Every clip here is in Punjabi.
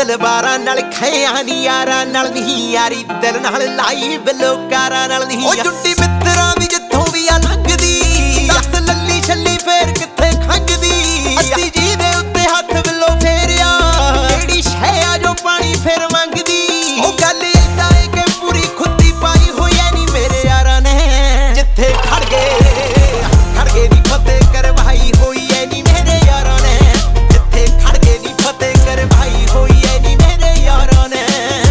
ਤਲਵਾਰਾਂ ਨਾਲ ਖਿਆਂ ਨੀ ਯਾਰਾਂ ਨਾਲ ਨਹੀਂ ਯਾਰੀ ਦਿਲ ਨਾਲ ਲਾਈ ਬਲੋਕਾਰਾਂ ਨਾਲ ਨਹੀਂ। ਉਹ ਜੁੱਟੀ ਮਿੱਤਰਾਂ ਦੀ ਜਿੱਥੋਂ ਵੀ ਆ ਲੰਘਦੀ ਦੱਸ ਲੱਲੀ ਛੱਲੀ ਫੇਰ ਕਿੱਥੇ ਖੰਗਦੀ। ਅੱਸੀ ਜੀ ਦੇ ਉੱਤੇ ਹੱਥ ਵੱਲੋਂ ਫੇਰਿਆ ਕਿਹੜੀ ਸ਼ੈ ਆ ਜੋ ਪਾਣੀ ਫੇਰ ਮੰਗਦੀ। ਉਹ ਗੱਲ ਏਦਾਂ ਏ ਕਿ ਪੂਰੀ ਖੁੱਦੀ ਪਾਈ ਹੋਈ ਐ ਨੀ ਮੇਰੇ ਯਾਰਾਂ ਨੇ ਜਿੱਥੇ ਖੜ ਗਏ ਨੀ ਫਤਿਹ ਕਰਵਾਈ ਹੋਈ ਐ ਨੀ ਮੇਰੇ ਯਾਰਾਂ ਨੇ ਜਿੱਥੇ ਖੜ ਗਏ ਨੀ ਫਤਿਹ ਕਰਵਾਈ ਹੋਈ ਐ ਨੀ ਮੇਰੇ ਯਾਰਾਂ ਨੇ।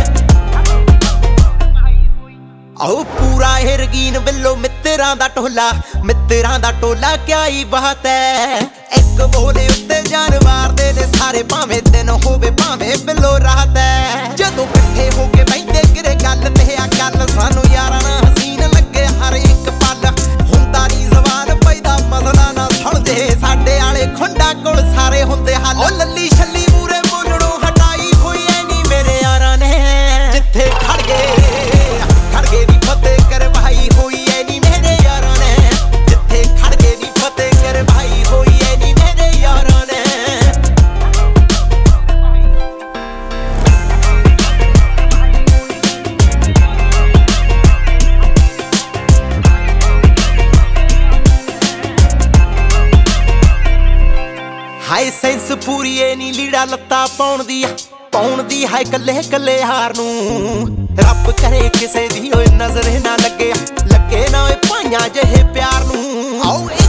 ਆਓ ਪੂਰਾ ਇਹ ਰਗੀਨ ਬਿੱਲੋ ਮਿੱਤਰਾਂ ਦਾ ਟੋਲਾ ਕਿਆ ਹੀ ਬਾਤ ਐ। ਇੱਕ ਬੋਲੇ ਉੱਤੇ ਜਾਨ ਮਾਰਦੇ ਨੇ ਸਾਰੇ ਭਾਵੇਂ ਦਿਨ ਹੋਵੇ ਭਾਵੇਂ ਬਿੱਲੋ ਰਾਤ ਐ। ਜਦੋਂ ਇਕੱਠੇ ਹੋ ਕੇ ਬੈਠੇ ਕਿਰੇ ਗੱਲ ਤੇ ਆ ਗੱਲ ਸਾਨੂੰ ਯਾਰਾਂ ਨਾਲ ਹਸੀਨ ਲੱਗੇ ਹਰ ਇੱਕ ਪਲ। ਹੁੰਦਾ ਨੀ ਜ਼ਬਾਨ ਪੈਦਾ ਮਸਲਾ ਨਾ ਸੁਣਦੇ ਸਾਡੇ ਆਲੇ ਖੁੰਡਾ ਕੋਲ ਸਾਰੇ ਹੁੰਦੇ ਹੱਲ। ਉਹ ਲੱਲੀ ਛੱਲੀ ਮੂਰੇ ਬੋਲਣੋਂ ਹਟਾਈ ਹੋਈ ਐ ਨੀ ਮੇਰੇ ਯਾਰਾਂ ਨੇ ਜਿੱਥੇ ਖੜ ਗਏ ਨੀ ਫਤਿਹ ਕਰਵਾਈ ਹੋਈ ਐ ਨੀ ਮੇਰੇ ਯਾਰਾਂ ਨੇ ਜਿੱਥੇ ਖੜ ਗਏ ਨੀ ਫਤਿਹ ਕਰਵਾਈ ਹੋਈ ਐ ਨੀ ਮੇਰੇ ਯਾਰਾਂ ਨੇ। ਹਾਏ ਸੈਂਸ ਪੂਰੀ ਏ ਨੀ ਲੀੜਾ ਲੱਤਾ ਪਾਉਣ ਦੀ ਹਾਏ ਕੱਲੇ ਹਾਰ ਨੂੰ। ਰੱਬ ਕਰੇ ਕਿਸੇ ਦੀ ਓਏ ਨਜ਼ਰ ਨਾ ਲੱਗੇ ਨਾ ਓਏ ਭਾਈਆਂ ਜਿਹੇ ਪਿਆਰ ਨੂੰ। ਆਓ